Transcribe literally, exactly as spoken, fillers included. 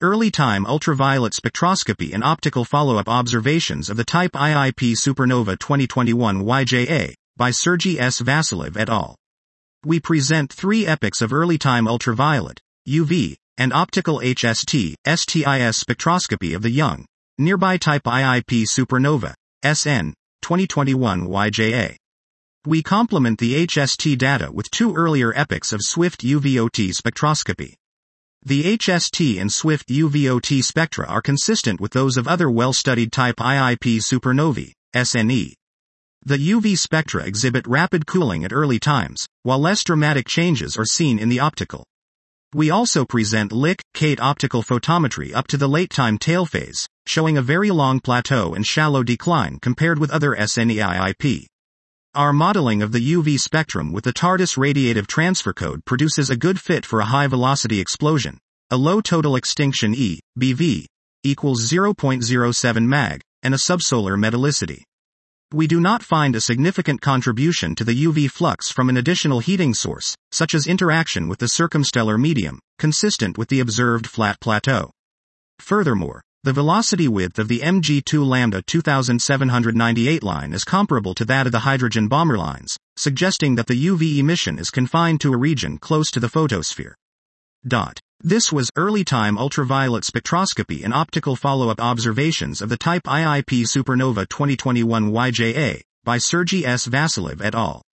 Early-time ultraviolet spectroscopy and optical follow-up observations of the type I I P supernova twenty twenty-one Y J A, by Sergey S. Vasilev et al. We present three epochs of early-time ultraviolet, U V, and optical H S T, S T I S spectroscopy of the young, nearby type I I P supernova, S N, twenty twenty-one Y J A. We complement the H S T data with two earlier epochs of swift U V O T spectroscopy. The H S T and swift U V O T spectra are consistent with those of other well-studied type I I P supernovae, S N E. The U V spectra exhibit rapid cooling at early times, while less dramatic changes are seen in the optical. We also present Lick-Kate optical photometry up to the late-time tail phase, showing a very long plateau and shallow decline compared with other S N E I I P. Our modeling of the U V spectrum with the TARDIS radiative transfer code produces a good fit for a high-velocity explosion, a low total extinction E, B V, equals zero point zero seven mag, and a subsolar metallicity. We do not find a significant contribution to the U V flux from an additional heating source, such as interaction with the circumstellar medium, consistent with the observed flat plateau. Furthermore, the velocity width of the M G two lambda two thousand seven hundred ninety-eight line is comparable to that of the hydrogen bomber lines, suggesting that the U V emission is confined to a region close to the photosphere. Dot. This was early-time ultraviolet spectroscopy and optical follow-up observations of the type I I P supernova twenty twenty-one Y J A, by Sergey S. Vasilev et al.